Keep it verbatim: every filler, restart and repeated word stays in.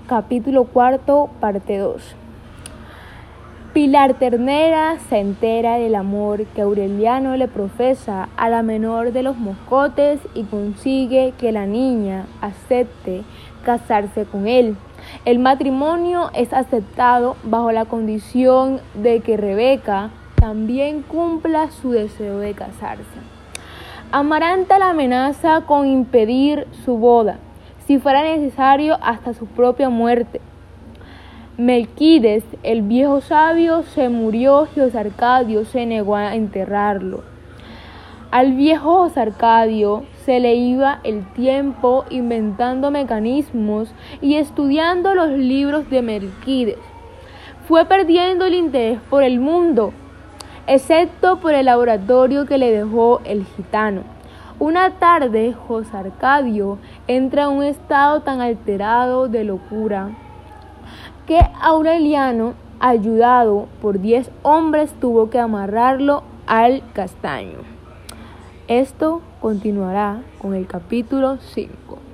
Capítulo cuarto, parte dos. Pilar Ternera se entera del amor que Aureliano le profesa a la menor de los moscotes y consigue que la niña acepte casarse con él. El matrimonio es aceptado bajo la condición de que Rebeca también cumpla su deseo de casarse. Amaranta la amenaza con impedir su boda, si fuera necesario hasta su propia muerte. Melquiades, el viejo sabio, se murió y José Arcadio se negó a enterrarlo. Al viejo José Arcadio se le iba el tiempo inventando mecanismos y estudiando los libros de Melquiades. Fue perdiendo el interés por el mundo, excepto por el laboratorio que le dejó el gitano. Una tarde, José Arcadio entra en un estado tan alterado de locura que Aureliano, ayudado por diez hombres, tuvo que amarrarlo al castaño. Esto continuará con el capítulo cinco.